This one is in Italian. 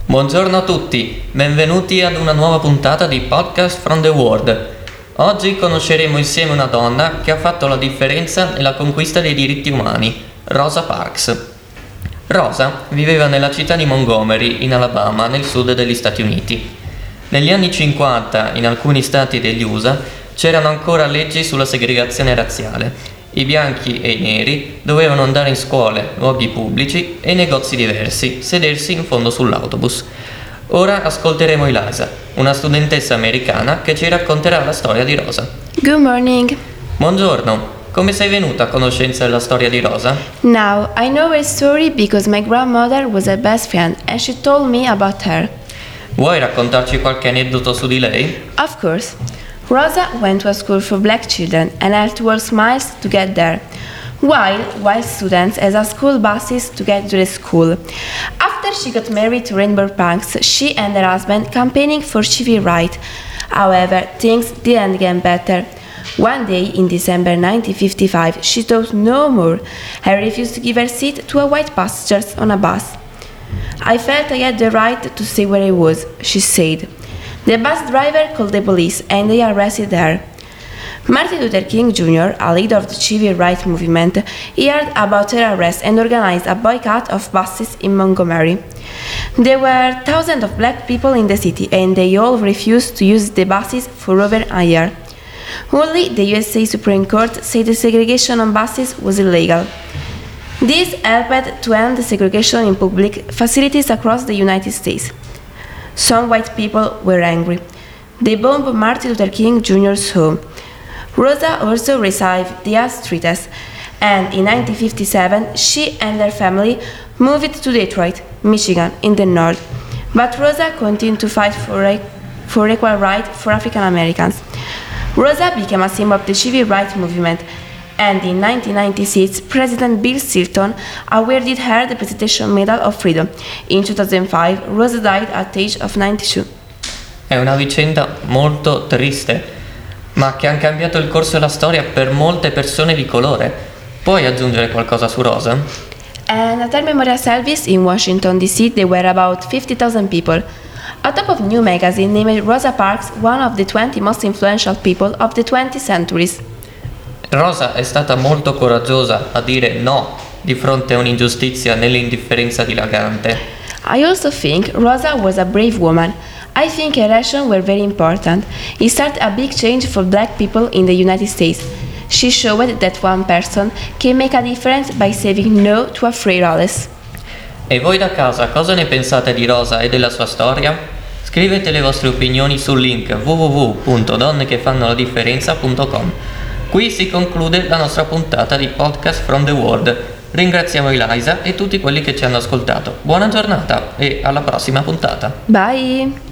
Buongiorno a tutti, benvenuti ad una nuova puntata di Podcast from the World. Oggi conosceremo insieme una donna che ha fatto la differenza nella conquista dei diritti umani, Rosa Parks. Rosa viveva nella città di Montgomery, in Alabama, nel sud degli Stati Uniti. Negli anni 50, in alcuni stati degli USA, c'erano ancora leggi sulla segregazione razziale. I bianchi e i neri dovevano andare in scuole, luoghi pubblici e negozi diversi, sedersi in fondo sull'autobus. Ora ascolteremo Eliza, una studentessa americana che ci racconterà la storia di Rosa. Good morning. Buongiorno, come sei venuta a conoscenza della storia di Rosa? Now, I know her story because my grandmother was her best friend and she told me about her. Vuoi raccontarci qualche aneddoto su di lei? Of course. Rosa went to a school for black children and had to walk miles to get there, while white students had school buses to get to the school. After she got married to Rainbow Parks, she and her husband campaigning for civil rights. However, things didn't get better. One day in December 1955, she thought no more and refused to give her seat to a white passenger on a bus. I felt I had the right to stay where I was, she said. The bus driver called the police and they arrested her. Martin Luther King Jr., a leader of the civil rights movement, heard about her arrest and organized a boycott of buses in Montgomery. There were thousands of black people in the city and they all refused to use the buses for over a year. Only the USA Supreme Court said the segregation on buses was illegal. This helped to end the segregation in public facilities across the United States. Some white people were angry. They bombed Martin Luther King Jr.'s home. Rosa also received death threats, and in 1957 she and her family moved to Detroit, Michigan, in the north. But Rosa continued to fight for equal rights for African Americans. Rosa became a symbol of the civil rights movement, and in 1996 President Bill Clinton awarded her the Presidential Medal of Freedom. In 2005 Rosa died at the age of 92. È una vicenda molto triste, ma che ha cambiato il corso della storia per molte persone di colore. Puoi aggiungere qualcosa su Rosa? And at her memorial service in Washington D.C. there were about 50,000 people. A top of New magazine named Rosa Parks one of the 20 most influential people of the 20th centuries. Rosa è stata molto coraggiosa a dire no di fronte a un'ingiustizia nell'indifferenza dilagante. I also think Rosa was a brave woman. I think her actions were very important. It started a big change for black people in the United States. She showed that one person can make a difference by saying no to a free lawless. E voi da casa cosa ne pensate di Rosa e della sua storia? Scrivete le vostre opinioni sul link www.donnechefannoladifferenza.com. Qui si conclude la nostra puntata di Podcast from the World. Ringraziamo Eliza e tutti quelli che ci hanno ascoltato. Buona giornata e alla prossima puntata. Bye!